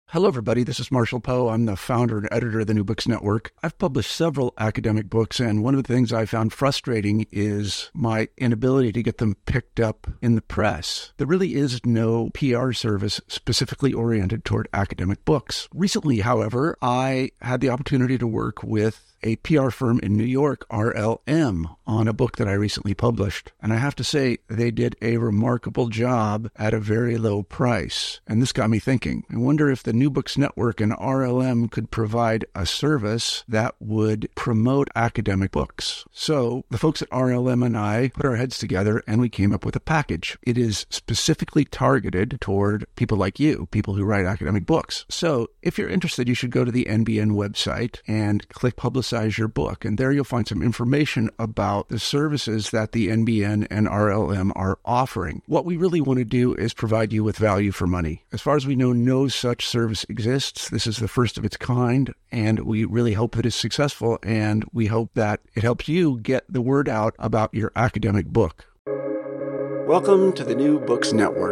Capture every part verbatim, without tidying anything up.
Hello, everybody. This is Marshall Poe. I'm the founder and editor of the New Books Network. I've published several academic books, and one of the things I found frustrating is my inability to get them picked up in the press. There really is no P R service specifically oriented toward academic books. Recently, however, I had the opportunity to work with a P R firm in New York, R L M, on a book that I recently published. And I have to say, they did a remarkable job at a very low price. And this got me thinking. I wonder if the New Books Network and R L M could provide a service that would promote academic books. So the folks at R L M and I put our heads together and we came up with a package. It is specifically targeted toward people like you, people who write academic books. So if you're interested, you should go to the N B N website and click Publicize your book. And there you'll find some information about the services that the N B N and R L M are offering. What we really want to do is provide you with value for money. As far as we know, no such service exists. This is the first of its kind, and we really hope that it's successful, and we hope that it helps you get the word out about your academic book. Welcome to the New Books Network.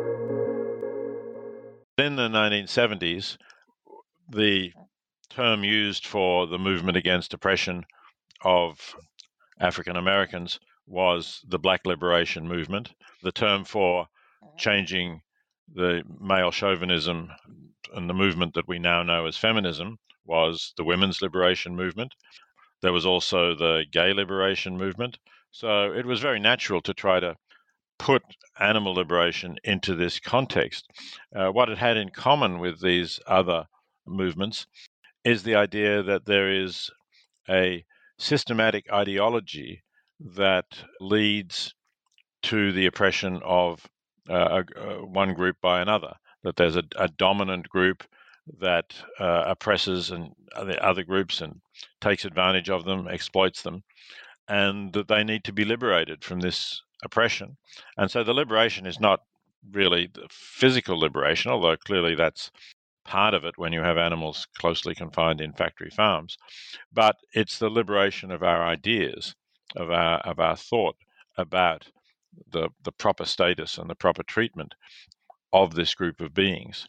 In the nineteen seventies, the term used for the movement against oppression of African Americans was the Black Liberation Movement. The term for changing the male chauvinism and the movement that we now know as feminism was the Women's Liberation Movement. There was also the Gay Liberation Movement. So it was very natural to try to put animal liberation into this context. Uh, what it had in common with these other movements is the idea that there is a systematic ideology that leads to the oppression of uh, uh, one group by another, that there's a, a dominant group that uh, oppresses and other, other groups and takes advantage of them, exploits them, and that they need to be liberated from this oppression. And so the liberation is not really the physical liberation, although clearly that's part of it when you have animals closely confined in factory farms, but it's the liberation of our ideas, of our of our thought about the the proper status and the proper treatment of this group of beings.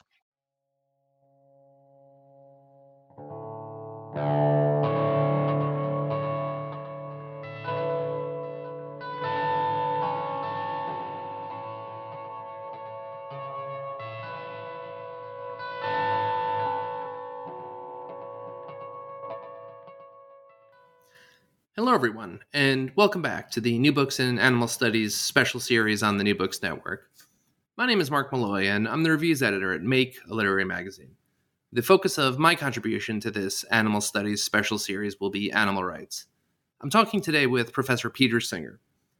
Hello, everyone, and welcome back to the New Books in Animal Studies special series on the New Books Network. My name is Mark Malloy, and I'm the reviews editor at Make, a literary magazine. The focus of my contribution to this Animal Studies special series will be animal rights. I'm talking today with Professor Peter Singer.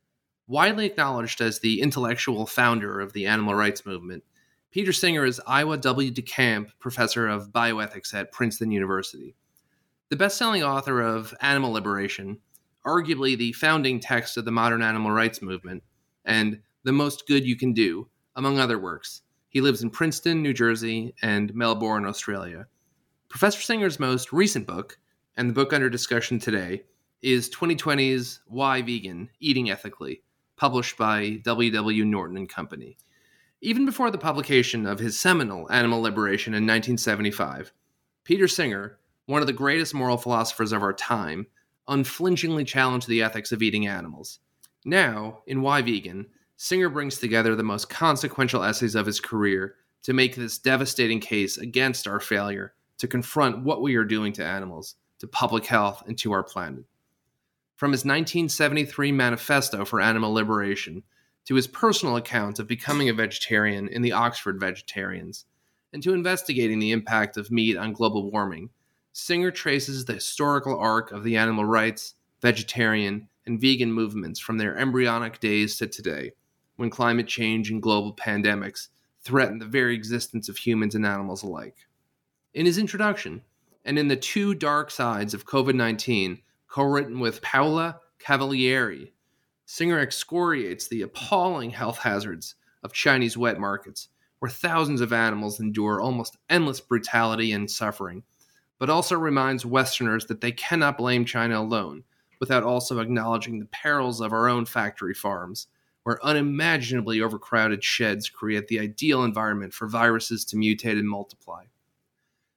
Widely acknowledged as the intellectual founder of the animal rights movement, Peter Singer is Iowa W. DeCamp Professor of Bioethics at Princeton University. The best-selling author of Animal Liberation, arguably the founding text of the modern animal rights movement, and The Most Good You Can Do, among other works. He lives in Princeton, New Jersey, and Melbourne, Australia. Professor Singer's most recent book, and the book under discussion today, is twenty twenty's Why Vegan? Eating Ethically, published by W W. Norton and Company. Even before the publication of his seminal Animal Liberation in nineteen seventy-five, Peter Singer, one of the greatest moral philosophers of our time, unflinchingly challenged the ethics of eating animals. Now, in Why Vegan?, Singer brings together the most consequential essays of his career to make this devastating case against our failure to confront what we are doing to animals, to public health, and to our planet. From his nineteen seventy-three manifesto for animal liberation to his personal account of becoming a vegetarian in the Oxford Vegetarians, and to investigating the impact of meat on global warming, Singer traces the historical arc of the animal rights, vegetarian, and vegan movements from their embryonic days to today, when climate change and global pandemics threaten the very existence of humans and animals alike. In his introduction, and in The Two Dark Sides of COVID nineteen, co-written with Paola Cavalieri, Singer excoriates the appalling health hazards of Chinese wet markets, where thousands of animals endure almost endless brutality and suffering, but also reminds Westerners that they cannot blame China alone, without also acknowledging the perils of our own factory farms, where unimaginably overcrowded sheds create the ideal environment for viruses to mutate and multiply.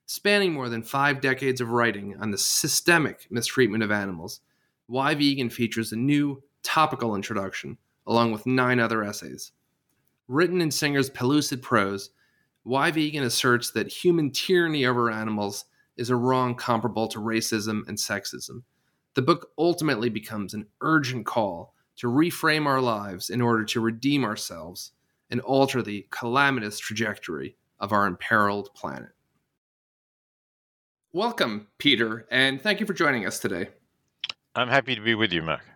Spanning more than five decades of writing on the systemic mistreatment of animals, Why Vegan features a new topical introduction, along with nine other essays. Written in Singer's pellucid prose, Why Vegan asserts that human tyranny over animals is a wrong comparable to racism and sexism. The book ultimately becomes an urgent call to reframe our lives in order to redeem ourselves and alter the calamitous trajectory of our imperiled planet. Welcome, Peter, and thank you for joining us today. I'm happy to be with you, Mark.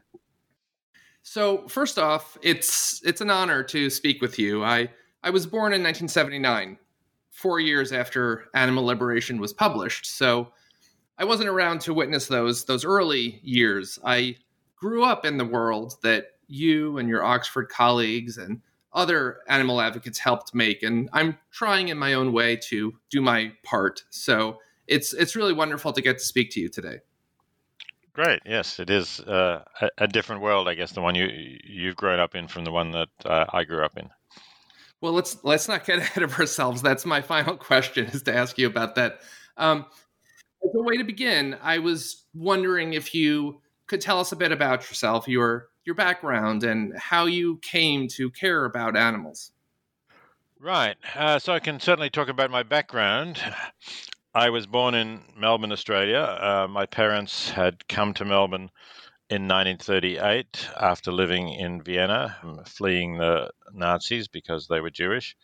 So, first off, it's it's an honor to speak with you. I, I was born in nineteen seventy-nine, four years after Animal Liberation was published, so I wasn't around to witness those those early years. I grew up in the world that you and your Oxford colleagues and other animal advocates helped make, and I'm trying in my own way to do my part. So it's it's really wonderful to get to speak to you today. Great. Yes, it is uh, a, a different world, I guess, the one you you've grown up in from the one that uh, I grew up in. Well, let's let's not get ahead of ourselves. That's my final question, is to ask you about that. Um, as a way to begin, I was wondering if you could tell us a bit about yourself, your your background, and how you came to care about animals. Right. Uh, so I can certainly talk about my background. I was born in Melbourne, Australia. Uh, my parents had come to Melbourne in nineteen thirty-eight after living in Vienna, fleeing the Nazis because they were Jewish.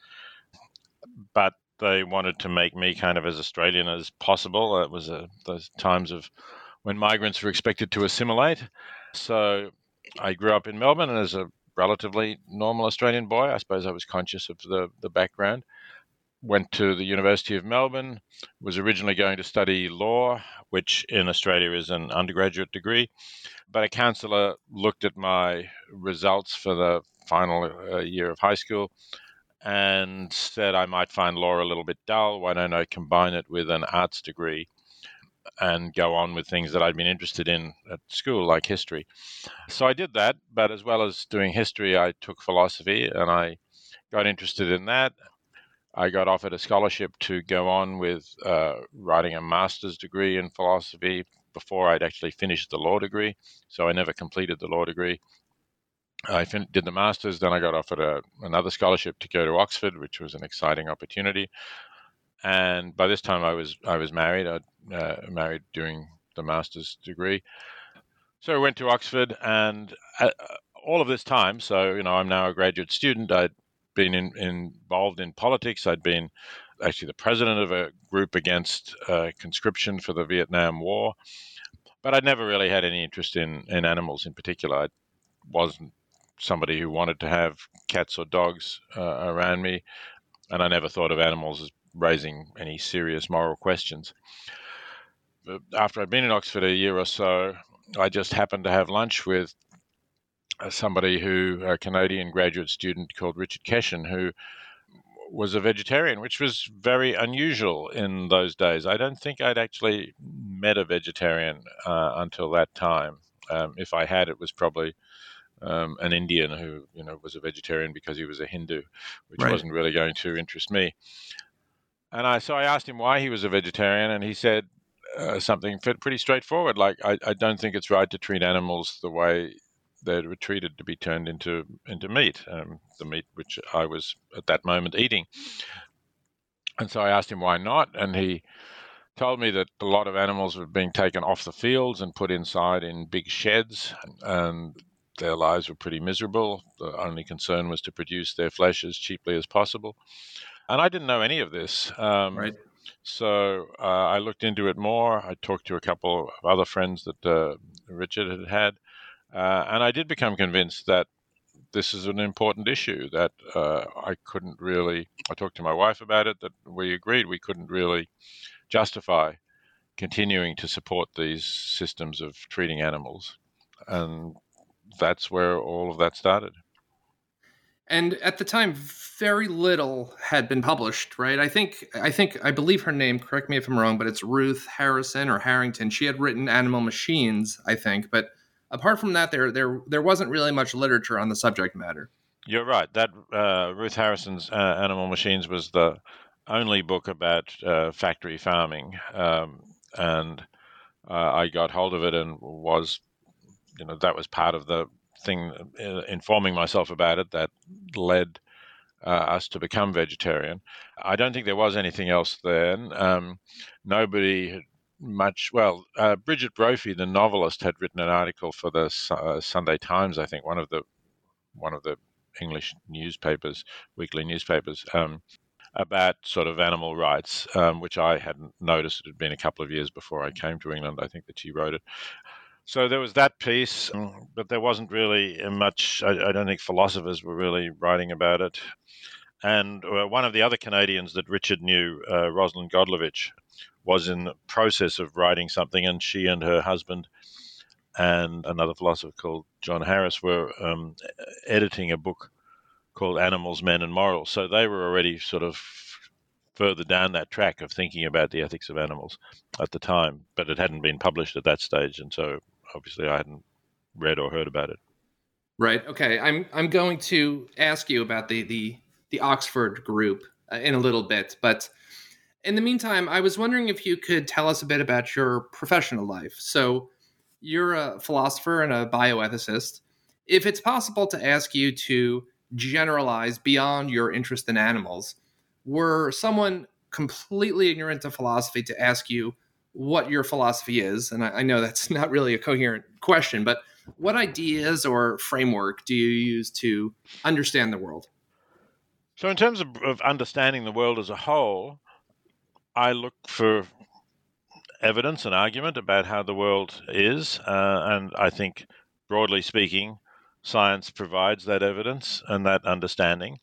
But they wanted to make me kind of as Australian as possible. It was a, those times of when migrants were expected to assimilate. So I grew up in Melbourne, and as a relatively normal Australian boy, I suppose I was conscious of the, the background. Went to the University of Melbourne, was originally going to study law, which in Australia is an undergraduate degree. But a counsellor looked at my results for the final uh, year of high school and said I might find law a little bit dull. Why don't I combine it with an arts degree and go on with things that I'd been interested in at school, like history? So I did that, but as well as doing history, I took philosophy, and I got interested in that. I got offered a scholarship to go on with uh, writing a master's degree in philosophy before I'd actually finished the law degree, so I never completed the law degree. I fin- did the master's, then I got offered a, another scholarship to go to Oxford, which was an exciting opportunity. And by this time, I was I was married. I uh, married during the master's degree, so I went to Oxford, and uh, all of this time, so you know, I'm now a graduate student. I'd been in, involved in politics. I'd been actually the president of a group against uh, conscription for the Vietnam War, but I'd never really had any interest in in animals in particular. I wasn't somebody who wanted to have cats or dogs uh, around me, and I never thought of animals as raising any serious moral questions. But after I'd been in Oxford a year or so, I just happened to have lunch with somebody who, a Canadian graduate student called Richard Keshen, who was a vegetarian, which was very unusual in those days. I don't think I'd actually met a vegetarian uh, until that time. Um, if I had, it was probably Um, an Indian who, you know, was a vegetarian because he was a Hindu, which Right. wasn't really going to interest me. And I so I asked him why he was a vegetarian, and he said uh, something pretty straightforward, like, I, I don't think it's right to treat animals the way they were treated to be turned into into meat, um, the meat which I was at that moment eating. And so I asked him why not, and he told me that a lot of animals were being taken off the fields and put inside in big sheds, and their lives were pretty miserable. The only concern was to produce their flesh as cheaply as possible. And I didn't know any of this. Um, Right. So uh, I looked into it more. I talked to a couple of other friends that uh, Richard had had. Uh, and I did become convinced that this is an important issue, that uh, I couldn't really, I talked to my wife about it, that we agreed we couldn't really justify continuing to support these systems of treating animals. And that's where all of that started. And at the time, very little had been published, right? I think, I think, I believe her name, correct me if I'm wrong, but it's Ruth Harrison or Harrington. She had written Animal Machines, I think. But apart from that, there there there wasn't really much literature on the subject matter. You're right. That uh, Ruth Harrison's uh, Animal Machines was the only book about uh, factory farming, um, and uh, I got hold of it and was, you know, that was part of the thing, uh, informing myself about it, that led uh, us to become vegetarian. I don't think there was anything else then. Um, nobody had much. Well, uh, Bridget Brophy, the novelist, had written an article for the uh, Sunday Times, I think, one of the one of the English newspapers, weekly newspapers, um, about sort of animal rights, um, which I hadn't noticed. It had been a couple of years before I came to England, I think, that she wrote it. So there was that piece, but there wasn't really much. I, I don't think philosophers were really writing about it. And uh, one of the other Canadians that Richard knew, uh, Rosalind Godlovich, was in the process of writing something, and she and her husband and another philosopher called John Harris were um, editing a book called Animals, Men and Morals. So they were already sort of further down that track of thinking about the ethics of animals at the time, but it hadn't been published at that stage, and so obviously I hadn't read or heard about it. Right. Okay. I'm I'm going to ask you about the the, the Oxford group uh, in a little bit, but in the meantime, I was wondering if you could tell us a bit about your professional life. So you're a philosopher and a bioethicist. If it's possible to ask you to generalize beyond your interest in animals, were someone completely ignorant of philosophy to ask you what your philosophy is, and I, I know that's not really a coherent question, but what ideas or framework do you use to understand the world? So in terms of, of understanding the world as a whole, I look for evidence and argument about how the world is, uh, and I think, broadly speaking, science provides that evidence and that understanding.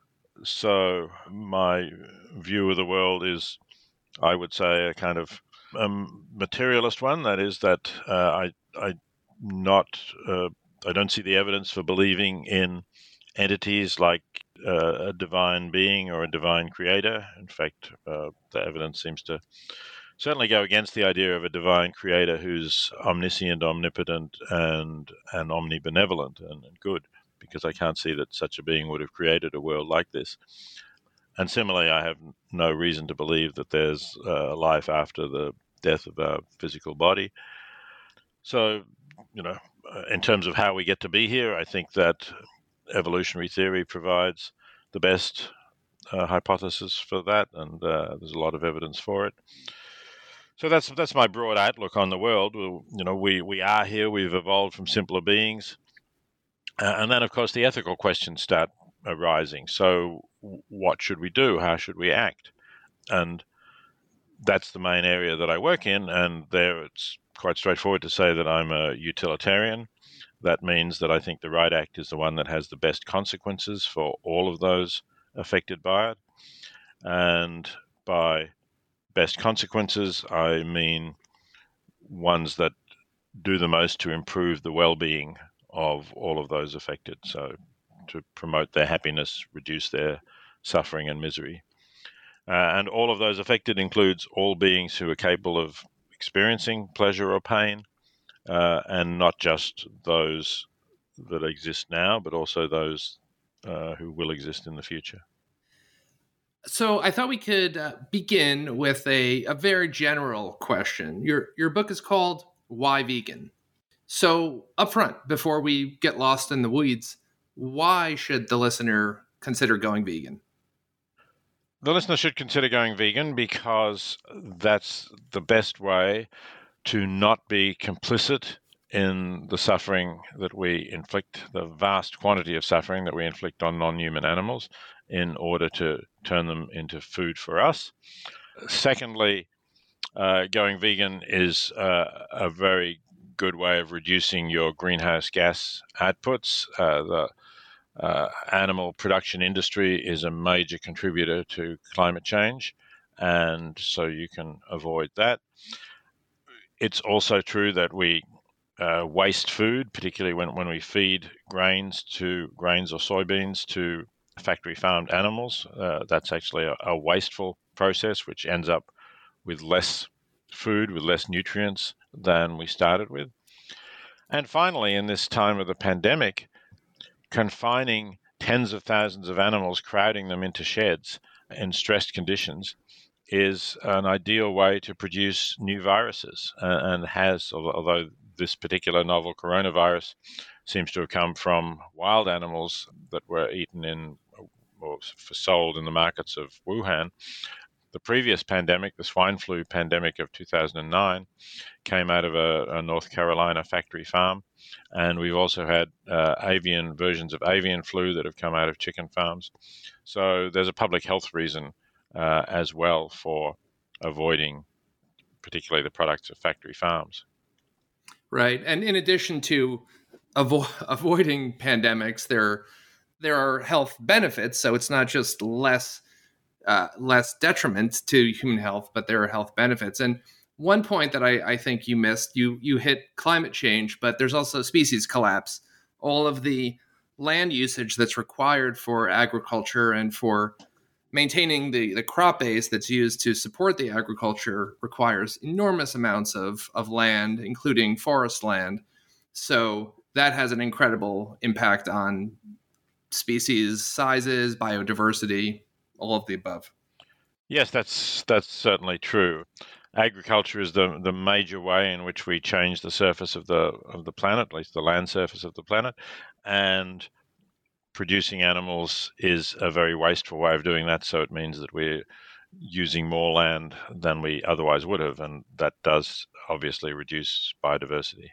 So my view of the world is, I would say, a kind of um, materialist one. That is that uh, I I not uh, I don't see the evidence for believing in entities like uh, a divine being or a divine creator. In fact, uh, the evidence seems to certainly go against the idea of a divine creator who's omniscient, omnipotent, and and omnibenevolent and, and good, because I can't see that such a being would have created a world like this. And similarly, I have no reason to believe that there's uh, life after the death of our physical body. So, you know, in terms of how we get to be here, I think that evolutionary theory provides the best uh, hypothesis for that, and uh, there's a lot of evidence for it. So that's that's my broad outlook on the world. You know, we, we are here, we've evolved from simpler beings. Uh, and then, of course, the ethical questions start arising. So what should we do? How should we act? And that's the main area that I work in. And there it's quite straightforward to say that I'm a utilitarian. That means that I think the right act is the one that has the best consequences for all of those affected by it. And by best consequences, I mean ones that do the most to improve the well-being of all of those affected. So to promote their happiness, reduce their suffering and misery. Uh, and all of those affected includes all beings who are capable of experiencing pleasure or pain, uh, and not just those that exist now, but also those uh, who will exist in the future. So I thought we could uh, begin with a, a very general question. Your your book is called Why Vegan? So up front, before we get lost in the weeds, why should the listener consider going vegan? The listener should consider going vegan because that's the best way to not be complicit in the suffering that we inflict, the vast quantity of suffering that we inflict on non-human animals, in order to turn them into food for us. Secondly, uh, going vegan is uh, a very good way of reducing your greenhouse gas outputs. Uh, the uh, animal production industry is a major contributor to climate change, and so you can avoid that. It's also true that we uh, waste food, particularly when, when we feed grains to grains or soybeans to factory farmed animals. Uh, that's actually a, a wasteful process, which ends up with less food, with less nutrients than we started with. And finally, in this time of the pandemic, confining tens of thousands of animals, crowding them into sheds, in stressed conditions is an ideal way to produce new viruses, uh, and has, although this particular novel coronavirus seems to have come from wild animals that were eaten in or sold in the markets of Wuhan. The previous pandemic, the swine flu pandemic of two thousand nine, came out of a, a North Carolina factory farm. And we've also had uh, avian versions of avian flu that have come out of chicken farms. So there's a public health reason uh, as well for avoiding particularly the products of factory farms. Right. And in addition to avo- avoiding pandemics, there, there are health benefits. So it's not just less uh, less detriment to human health, but there are health benefits. And one point that I, I think you missed, you you hit climate change, but there's also species collapse. All of the land usage that's required for agriculture and for maintaining the, the crop base that's used to support the agriculture requires enormous amounts of, of land, including forest land. So that has an incredible impact on species sizes, biodiversity, all of the above. Yes, that's that's certainly true. Agriculture is the the major way in which we change the surface of the of the planet, at least the land surface of the planet, and producing animals is a very wasteful way of doing that. So it means that we're using more land than we otherwise would have, and that does obviously reduce biodiversity.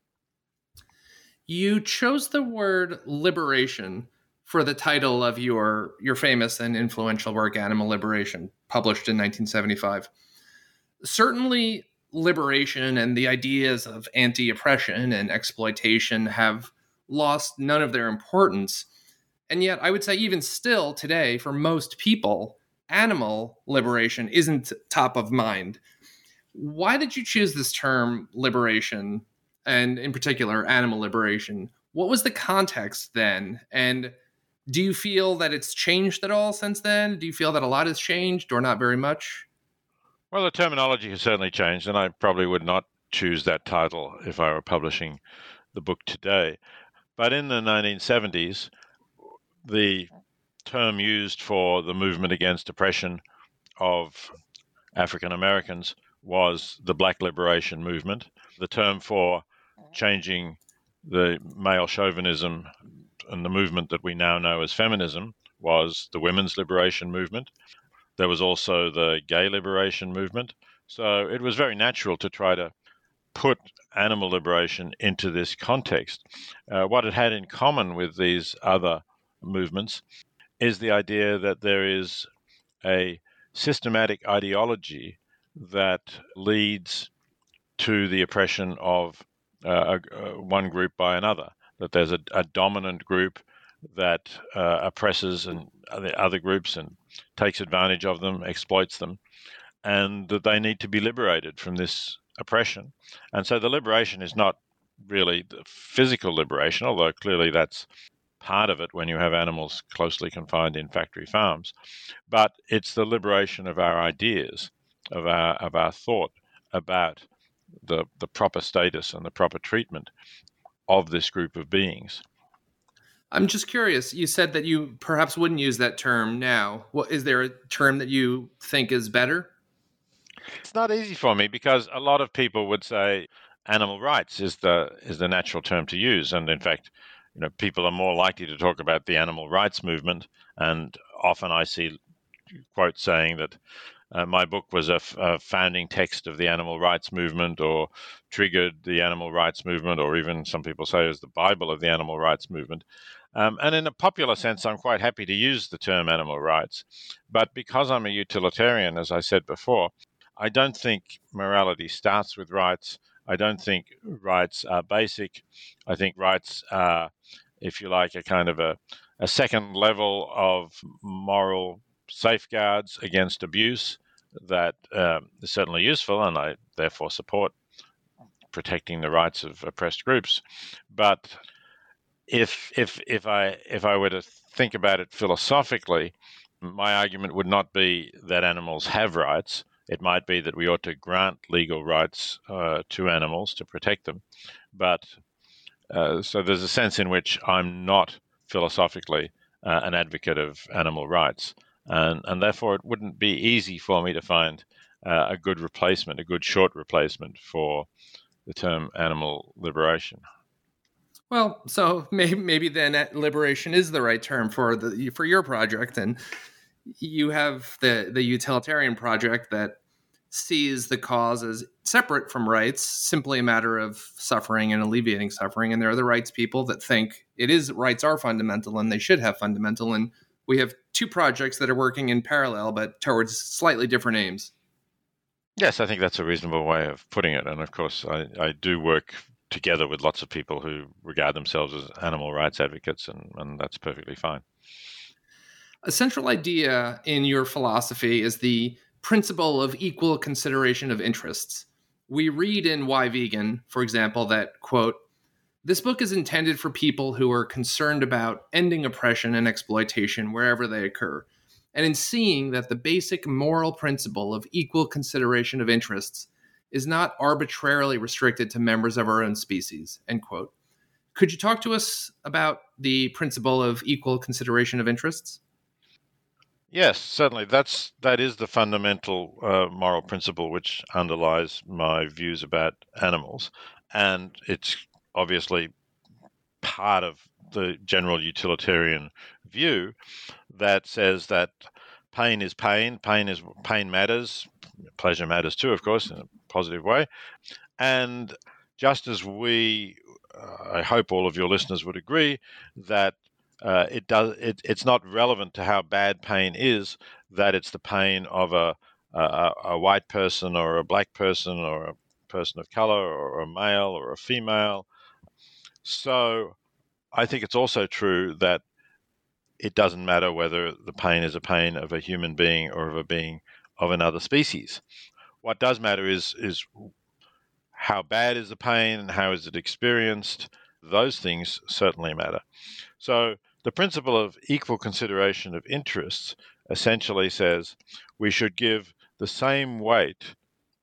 You chose the word liberation for the title of your your famous and influential work, Animal Liberation, published in nineteen seventy-five. Certainly, liberation and the ideas of anti-oppression and exploitation have lost none of their importance. And yet, I would say even still today, for most people, animal liberation isn't top of mind. Why did you choose this term, liberation, and in particular, animal liberation? What was the context then? And do you feel that it's changed at all since then? Do you feel that a lot has changed or not very much? Well, the terminology has certainly changed, and I probably would not choose that title if I were publishing the book today. But in the nineteen seventies, the term used for the movement against oppression of African Americans was the Black Liberation Movement. The term for changing the male chauvinism and the movement that we now know as feminism was the Women's Liberation Movement. There was also the Gay Liberation Movement. So it was very natural to try to put animal liberation into this context. Uh, what it had in common with these other movements is the idea that there is a systematic ideology that leads to the oppression of uh, uh, one group by another, that there's a, a dominant group that uh, oppresses and other, other groups and takes advantage of them, exploits them, and that they need to be liberated from this oppression. And so the liberation is not really the physical liberation, although clearly that's part of it when you have animals closely confined in factory farms, but it's the liberation of our ideas, of our of our thought about the the proper status and the proper treatment of this group of beings. I'm just curious. You said that you perhaps wouldn't use that term now. What, is there a term that you think is better? It's not easy for me because a lot of people would say animal rights is the is the natural term to use, and in fact, you know, people are more likely to talk about the animal rights movement, and often I see quotes saying that uh, my book was a, f- a founding text of the animal rights movement, or triggered the animal rights movement, or even some people say it was the Bible of the animal rights movement. Um, and in a popular sense, I'm quite happy to use the term animal rights. But because I'm a utilitarian, as I said before, I don't think morality starts with rights. I don't think rights are basic. I think rights are, if you like, a kind of a, a second level of moral safeguards against abuse that um, is certainly useful, and I therefore support protecting the rights of oppressed groups. But if if if I if I were to think about it philosophically, my argument would not be that animals have rights. It might be that we ought to grant legal rights uh, to animals to protect them. But uh, so there's a sense in which I'm not philosophically uh, an advocate of animal rights. and and therefore it wouldn't be easy for me to find uh, a good replacement, a good short replacement for the term animal liberation. Well, so maybe maybe then liberation is the right term for the for your project, and you have the the utilitarian project that sees the cause as separate from rights, simply a matter of suffering and alleviating suffering. And there are the rights people that think it is rights are fundamental and they should have fundamental. And we have two projects that are working in parallel, but towards slightly different aims. Yes, I think that's a reasonable way of putting it. And of course, I, I do work together with lots of people who regard themselves as animal rights advocates, and, and that's perfectly fine. A central idea in your philosophy is the principle of equal consideration of interests. We read in Why Vegan, for example, that, quote, "This book is intended for people who are concerned about ending oppression and exploitation wherever they occur, and in seeing that the basic moral principle of equal consideration of interests is not arbitrarily restricted to members of our own species," end quote. Could you talk to us about the principle of equal consideration of interests? Yes, certainly. That's that is the fundamental uh, moral principle which underlies my views about animals, and it's obviously part of the general utilitarian view that says that pain is pain, pain is pain matters, pleasure matters too, of course, in a positive way, and just as we, uh, I hope all of your listeners would agree that. Uh, it does. It, it's not relevant to how bad pain is that it's the pain of a, a a white person or a black person or a person of color or a male or a female. So I think it's also true that it doesn't matter whether the pain is a pain of a human being or of a being of another species. What does matter is is how bad is the pain and how is it experienced. Those things certainly matter. So the principle of equal consideration of interests essentially says we should give the same weight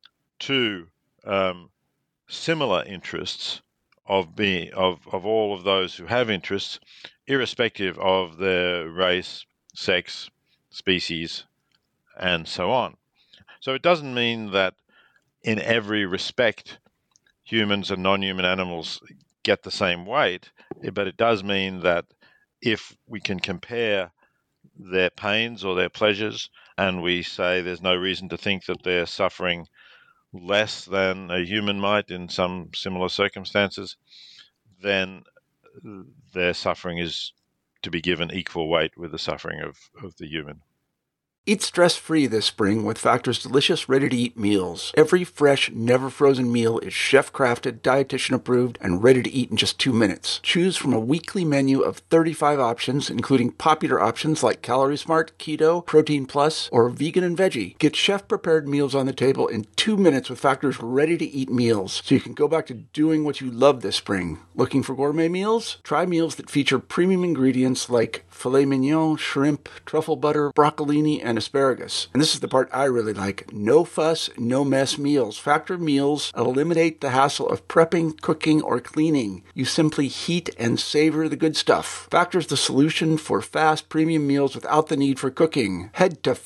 to um, similar interests of being of, of all of those who have interests, irrespective of their race, sex, species, and so on. So it doesn't mean that in every respect humans and non-human animals get the same weight, but it does mean that if we can compare their pains or their pleasures, and we say there's no reason to think that they're suffering less than a human might in some similar circumstances, then their suffering is to be given equal weight with the suffering of, of the human. Eat stress-free this spring with Factor's delicious, ready-to-eat meals. Every fresh, never-frozen meal is chef-crafted, dietitian-approved, and ready to eat in just two minutes. Choose from a weekly menu of thirty-five options, including popular options like Calorie Smart, Keto, Protein Plus, or Vegan and Veggie. Get chef-prepared meals on the table in two minutes with Factor's ready-to-eat meals, so you can go back to doing what you love this spring. Looking for gourmet meals? Try meals that feature premium ingredients like filet mignon, shrimp, truffle butter, broccolini, and asparagus. And this is the part I really like. No fuss, no mess meals. Factor meals eliminate the hassle of prepping, cooking, or cleaning. You simply heat and savor the good stuff. Factor's the solution for fast premium meals without the need for cooking. Head to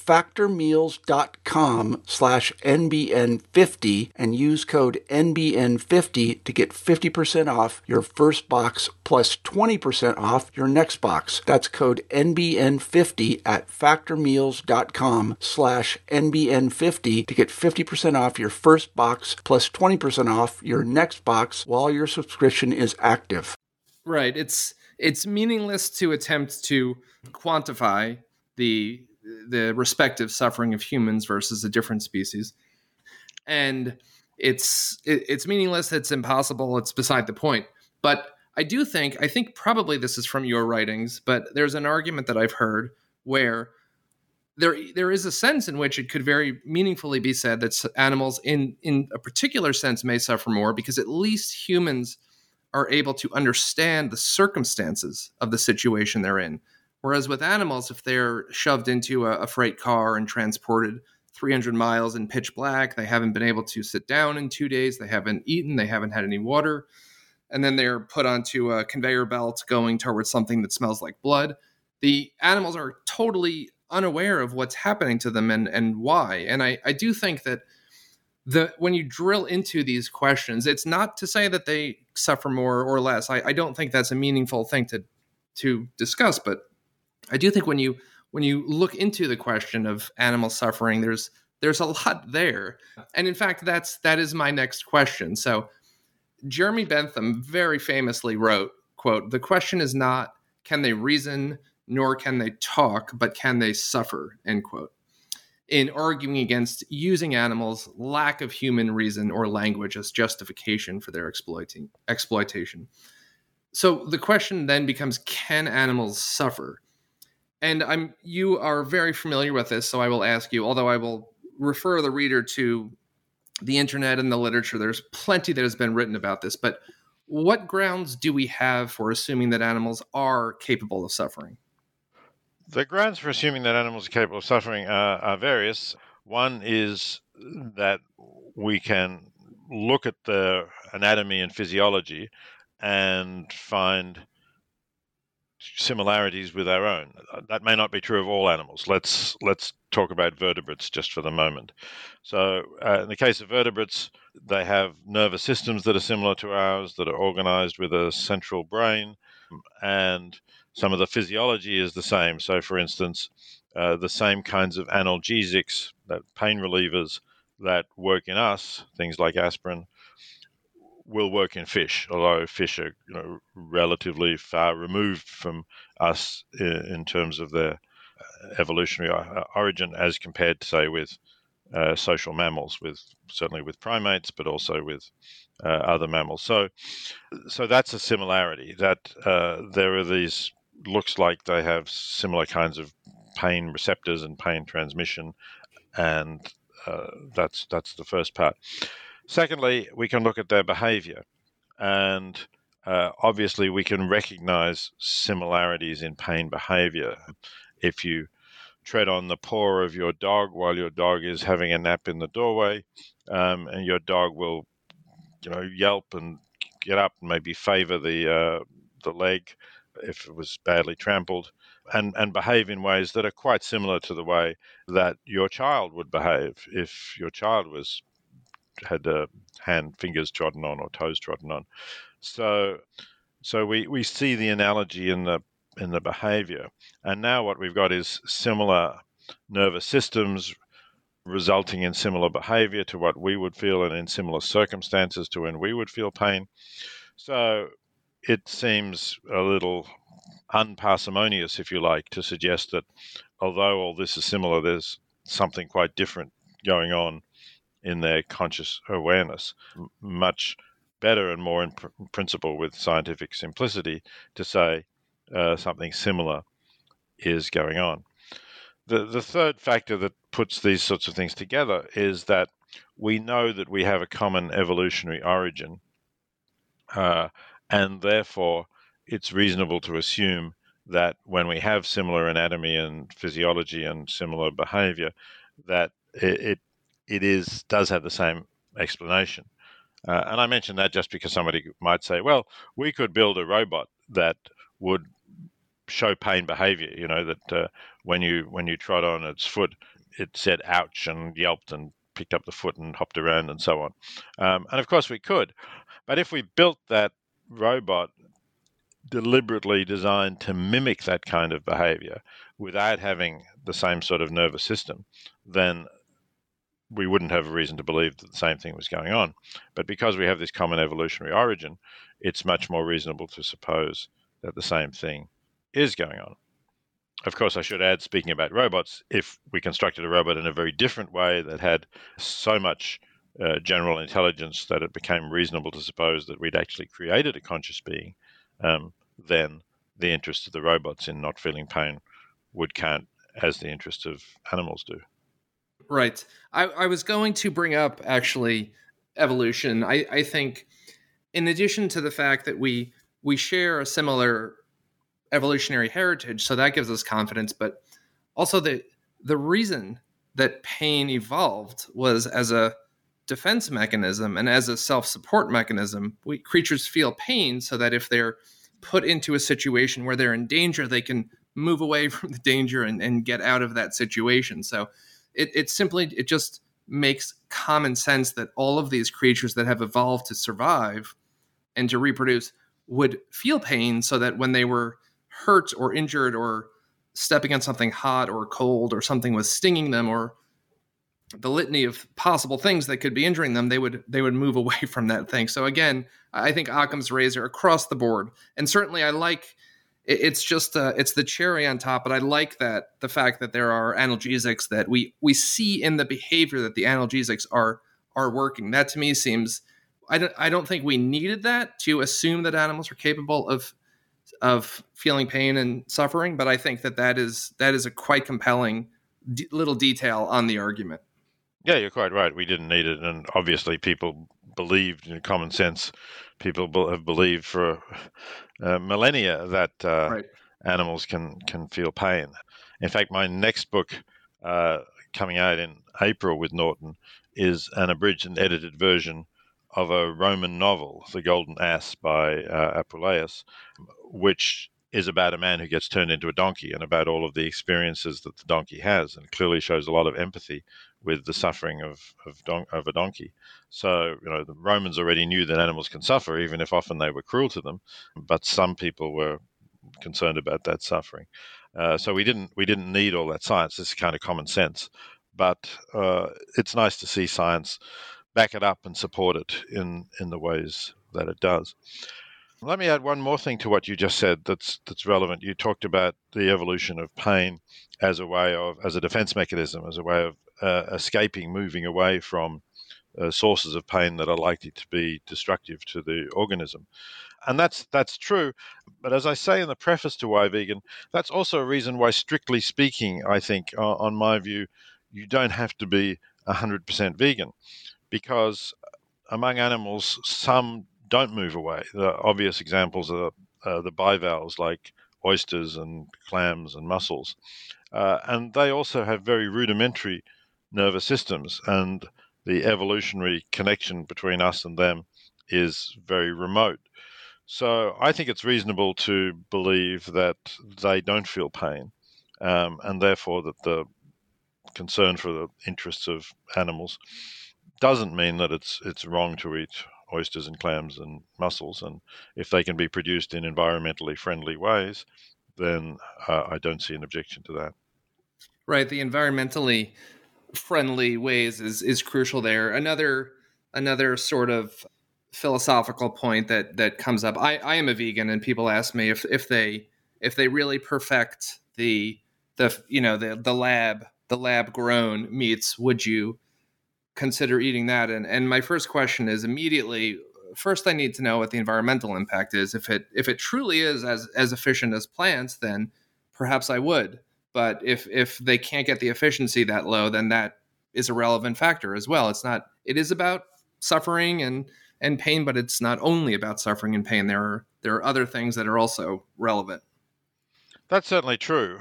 factormeals.com slash NBN50 and use code N B N fifty to get fifty percent off your first box plus twenty percent off your next box. That's code N B N fifty at factormeals.com slash NBN50 to get fifty percent off your first box plus twenty percent off your next box while your subscription is active. Right. It's it's meaningless to attempt to quantify the the respective suffering of humans versus a different species. And it's it, it's meaningless, it's impossible, it's beside the point. But I do think, I think probably this is from your writings, but there's an argument that I've heard where there there is a sense in which it could very meaningfully be said that animals in, in a particular sense may suffer more because at least humans are able to understand the circumstances of the situation they're in. Whereas with animals, if they're shoved into a, a freight car and transported three hundred miles in pitch black, they haven't been able to sit down in two days, they haven't eaten, they haven't had any water, and then they're put onto a conveyor belt going towards something that smells like blood. The animals are totally unaware of what's happening to them and, and why. And I, I do think that the when you drill into these questions, it's not to say that they suffer more or less. I, I don't think that's a meaningful thing to to discuss, but I do think when you when you look into the question of animal suffering, there's there's a lot there. And in fact, that's that is my next question. So Jeremy Bentham very famously wrote, quote, "The question is not can they reason, nor can they talk, but can they suffer," end quote, in arguing against using animals' lack of human reason or language as justification for their exploiting exploitation. So the question then becomes, can animals suffer? And I'm you are very familiar with this, so I will ask you, although I will refer the reader to the internet and the literature. There's plenty that has been written about this, but what grounds do we have for assuming that animals are capable of suffering? The grounds for assuming that animals are capable of suffering are, are various. One is that we can look at the anatomy and physiology and find similarities with our own. That may not be true of all animals. Let's let's talk about vertebrates just for the moment. So uh, in the case of vertebrates, they have nervous systems that are similar to ours, that are organized with a central brain, and some of the physiology is the same. So for instance, uh, the same kinds of analgesics, that pain relievers that work in us, things like aspirin, will work in fish, although fish are, you know, relatively far removed from us in, in terms of their evolutionary origin as compared to, say, with uh, social mammals, with certainly with primates, but also with uh, other mammals. So, so that's a similarity, that uh, there are these, looks like they have similar kinds of pain receptors and pain transmission, and uh, that's that's the first part. Secondly, we can look at their behavior, and uh, obviously we can recognize similarities in pain behavior. If you tread on the paw of your dog while your dog is having a nap in the doorway, um, and your dog will, you know, yelp and get up and maybe favor the uh, the leg if it was badly trampled, and, and behave in ways that are quite similar to the way that your child would behave if your child was had uh, hand fingers trodden on or toes trodden on. So so we, we see the analogy in the in the behavior. And now what we've got is similar nervous systems resulting in similar behavior to what we would feel, and in similar circumstances to when we would feel pain. So it seems a little unparsimonious, if you like, to suggest that although all this is similar, there's something quite different going on in their conscious awareness. Much better and more in pr- principle with scientific simplicity to say uh, something similar is going on. The, the third factor that puts these sorts of things together is that we know that we have a common evolutionary origin, uh, and therefore it's reasonable to assume that when we have similar anatomy and physiology and similar behavior, that it, it it is does have the same explanation. Uh, and I mention that just because somebody might say, well, we could build a robot that would show pain behavior, you know, that uh, when you when you trod on its foot, it said ouch and yelped and picked up the foot and hopped around and so on. Um, and of course we could. But if we built that robot deliberately designed to mimic that kind of behavior without having the same sort of nervous system, then we wouldn't have a reason to believe that the same thing was going on. But because we have this common evolutionary origin, it's much more reasonable to suppose that the same thing is going on. Of course, I should add, speaking about robots, if we constructed a robot in a very different way that had so much uh, general intelligence that it became reasonable to suppose that we'd actually created a conscious being, um, then the interest of the robots in not feeling pain would count as the interest of animals do. Right. I, I was going to bring up, actually, evolution. I, I think, in addition to the fact that we we share a similar evolutionary heritage, so that gives us confidence, but also the the reason that pain evolved was as a defense mechanism and as a self-support mechanism. We creatures feel pain so that if they're put into a situation where they're in danger, they can move away from the danger and, and get out of that situation. So it, it simply, it just makes common sense that all of these creatures that have evolved to survive and to reproduce would feel pain, so that when they were hurt or injured or stepping on something hot or cold or something was stinging them, or the litany of possible things that could be injuring them, they would they would move away from that thing. So again, I think Occam's razor across the board. And certainly I like, it's just, uh, it's the cherry on top, but I like that, the fact that there are analgesics that we we see in the behavior that the analgesics are are working. That to me seems, I don't, I don't think we needed that to assume that animals are capable of of feeling pain and suffering, but I think that that is, that is a quite compelling d- little detail on the argument. Yeah, you're quite right. We didn't need it, and obviously people believed in common sense. People be- have believed for uh, millennia that uh, Right. animals can can feel pain. In fact, my next book, uh, coming out in April with Norton, is an abridged and edited version of a Roman novel, The Golden Ass by uh, Apuleius, which is about a man who gets turned into a donkey and about all of the experiences that the donkey has, and clearly shows a lot of empathy with the suffering of of, don- of a donkey. So, you know, the Romans already knew that animals can suffer, even if often they were cruel to them, but some people were concerned about that suffering. Uh, so we didn't we didn't need all that science. This is kind of common sense, but uh, it's nice to see science back it up and support it in in the ways that it does. Let me add one more thing to what you just said that's that's relevant. You talked about the evolution of pain as a way of, as a defense mechanism, as a way of uh, escaping, moving away from uh, sources of pain that are likely to be destructive to the organism. And that's that's true. But as I say in the preface to Why Vegan, that's also a reason why, strictly speaking, I think, uh, on my view, you don't have to be one hundred percent vegan, because among animals, some don't move away. The obvious examples are uh, the bivalves, like oysters and clams and mussels. Uh, and they also have very rudimentary nervous systems, and the evolutionary connection between us and them is very remote. So I think it's reasonable to believe that they don't feel pain, um, and therefore that the concern for the interests of animals doesn't mean that it's it's wrong to eat oysters and clams and mussels. And if they can be produced in environmentally friendly ways, then uh, I don't see an objection to that. Right. The environmentally friendly ways is is crucial there. Another another sort of philosophical point that that comes up. I, I am a vegan, and people ask me if if they if they really perfect the the you know the the lab the lab grown meats, would you consider eating that? And and my first question is immediately, first I need to know what the environmental impact is. If it if it truly is as as efficient as plants, then perhaps I would. But if if they can't get the efficiency that low, then that is a relevant factor as well. It's not, it is about suffering and and pain, but it's not only about suffering and pain. There are there are other things that are also relevant. That's certainly true.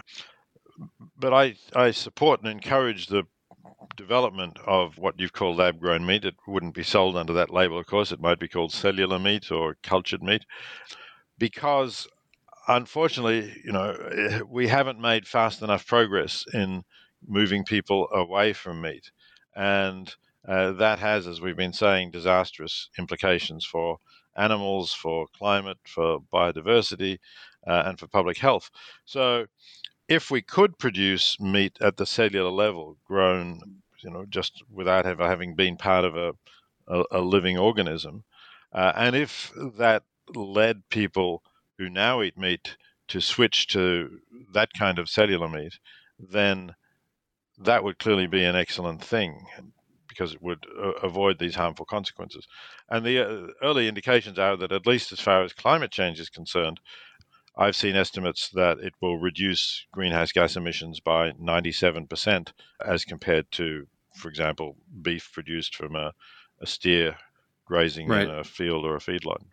But I, I support and encourage the development of what you've called lab-grown meat. It wouldn't be sold under that label, of course. It might be called cellular meat or cultured meat, because unfortunately, you know, we haven't made fast enough progress in moving people away from meat. And uh, that has, as we've been saying, disastrous implications for animals, for climate, for biodiversity, uh, and for public health. So if we could produce meat at the cellular level, grown, you know, just without ever having been part of a, a, a living organism, uh, and if that led people who now eat meat to switch to that kind of cellular meat, then that would clearly be an excellent thing, because it would uh, avoid these harmful consequences. And the uh, early indications are that, at least as far as climate change is concerned, I've seen estimates that it will reduce greenhouse gas emissions by ninety-seven percent as compared to, for example, beef produced from a, a steer grazing Right. in a field or a feedlot.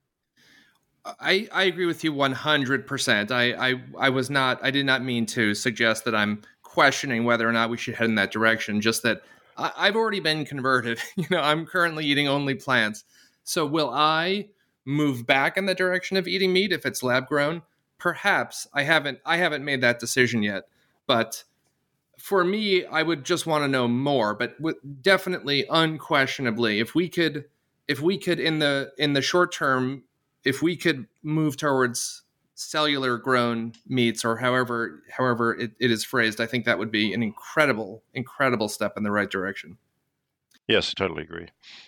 I, I agree with you one hundred percent. I, I I was not, I did not mean to suggest that I'm questioning whether or not we should head in that direction, just that I, I've already been converted. You know, I'm currently eating only plants. So will I move back in the direction of eating meat if it's lab grown? perhaps I haven't I haven't made that decision yet, but for me, I would just want to know more. But w- definitely, unquestionably, if we could, if we could in the in the short term, if we could move towards cellular grown meats, or however however it, it is phrased, I think that would be an incredible, incredible step in the right direction. Yes, I totally agree.